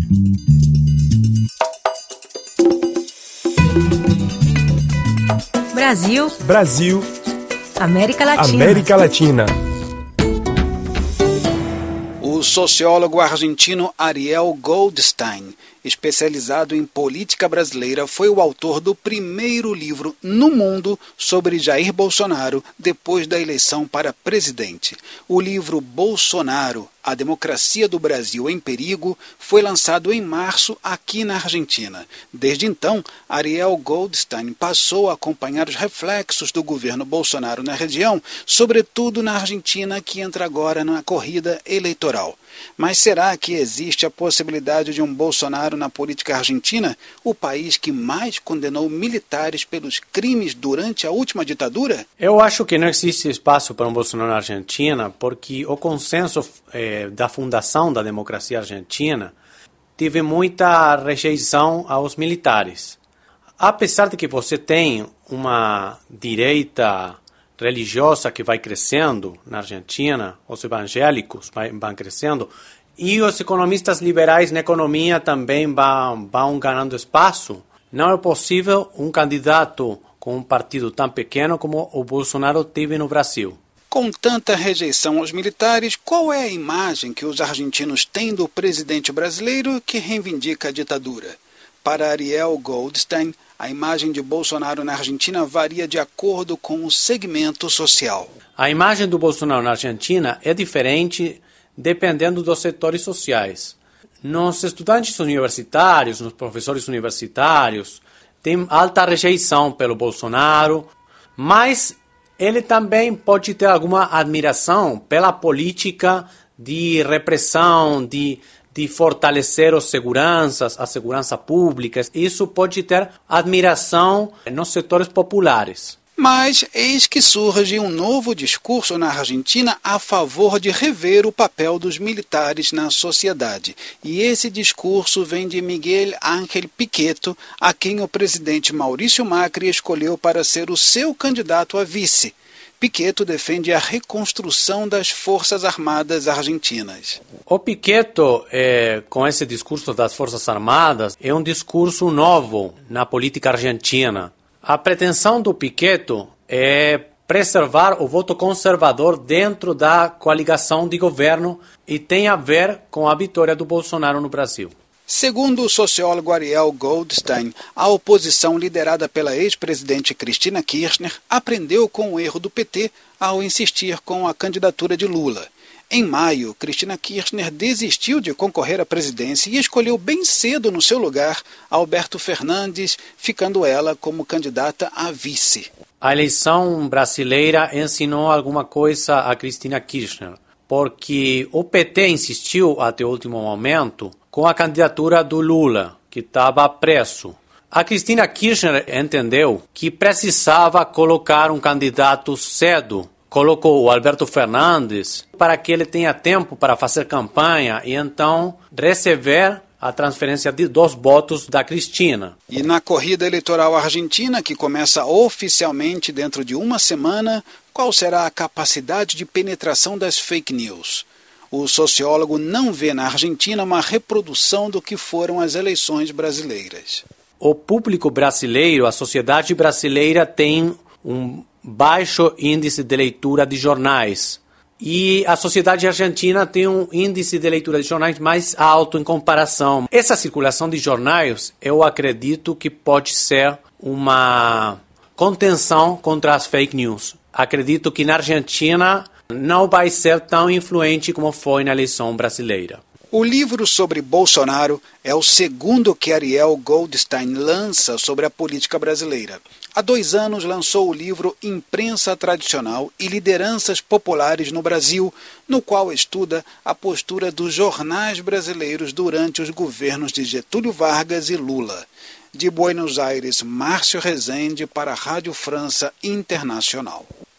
Brasil. América Latina. O sociólogo argentino Ariel Goldstein, especializado em política brasileira, foi o autor do primeiro livro no mundo sobre Jair Bolsonaro depois da eleição para presidente. O livro Bolsonaro, A Democracia do Brasil em Perigo, foi lançado em março aqui na Argentina. Desde então, Ariel Goldstein passou a acompanhar os reflexos do governo Bolsonaro na região, sobretudo na Argentina, que entra agora na corrida eleitoral. Mas será que existe a possibilidade de um Bolsonaro na política argentina, o país que mais condenou militares pelos crimes durante a última ditadura? Eu acho que não existe espaço para um Bolsonaro na Argentina, porque o consenso da fundação da democracia argentina teve muita rejeição aos militares. Apesar de que você tem uma direita religiosa que vai crescendo na Argentina, os evangélicos vão crescendo, e os economistas liberais na economia também vão ganhando espaço, não é possível um candidato com um partido tão pequeno como o Bolsonaro teve no Brasil. Com tanta rejeição aos militares, qual é a imagem que os argentinos têm do presidente brasileiro que reivindica a ditadura? Para Ariel Goldstein, a imagem de Bolsonaro na Argentina varia de acordo com o segmento social. A imagem do Bolsonaro na Argentina é diferente dependendo dos setores sociais. Nos estudantes universitários, nos professores universitários, tem alta rejeição pelo Bolsonaro, mas ele também pode ter alguma admiração pela política de repressão, de fortalecer a segurança pública. Isso pode ter admiração nos setores populares. Mas eis que surge um novo discurso na Argentina a favor de rever o papel dos militares na sociedade. E esse discurso vem de Miguel Ángel Pichetto, a quem o presidente Maurício Macri escolheu para ser o seu candidato a vice. Pichetto defende a reconstrução das Forças Armadas argentinas. O Pichetto, com esse discurso das Forças Armadas, é um discurso novo na política argentina. A pretensão do Pichetto é preservar o voto conservador dentro da coligação de governo e tem a ver com a vitória do Bolsonaro no Brasil. Segundo o sociólogo Ariel Goldstein, a oposição liderada pela ex-presidente Cristina Kirchner aprendeu com o erro do PT ao insistir com a candidatura de Lula. Em maio, Cristina Kirchner desistiu de concorrer à presidência e escolheu bem cedo no seu lugar Alberto Fernandes, ficando ela como candidata a vice. A eleição brasileira ensinou alguma coisa a Cristina Kirchner, porque o PT insistiu até o último momento com a candidatura do Lula, que estava preso. A Cristina Kirchner entendeu que precisava colocar um candidato cedo. Colocou o Alberto Fernandes para que ele tenha tempo para fazer campanha e então receber a transferência dos votos da Cristina. E na corrida eleitoral argentina, que começa oficialmente dentro de uma semana, qual será a capacidade de penetração das fake news? O sociólogo não vê na Argentina uma reprodução do que foram as eleições brasileiras. O público brasileiro, a sociedade brasileira tem um baixo índice de leitura de jornais. E a sociedade argentina tem um índice de leitura de jornais mais alto em comparação. Essa circulação de jornais, eu acredito que pode ser uma contenção contra as fake news. Acredito que na Argentina não vai ser tão influente como foi na eleição brasileira. O livro sobre Bolsonaro é o segundo que Ariel Goldstein lança sobre a política brasileira. Há 2 anos lançou o livro Imprensa Tradicional e Lideranças Populares no Brasil, no qual estuda a postura dos jornais brasileiros durante os governos de Getúlio Vargas e Lula. De Buenos Aires, Márcio Rezende para a Rádio França Internacional.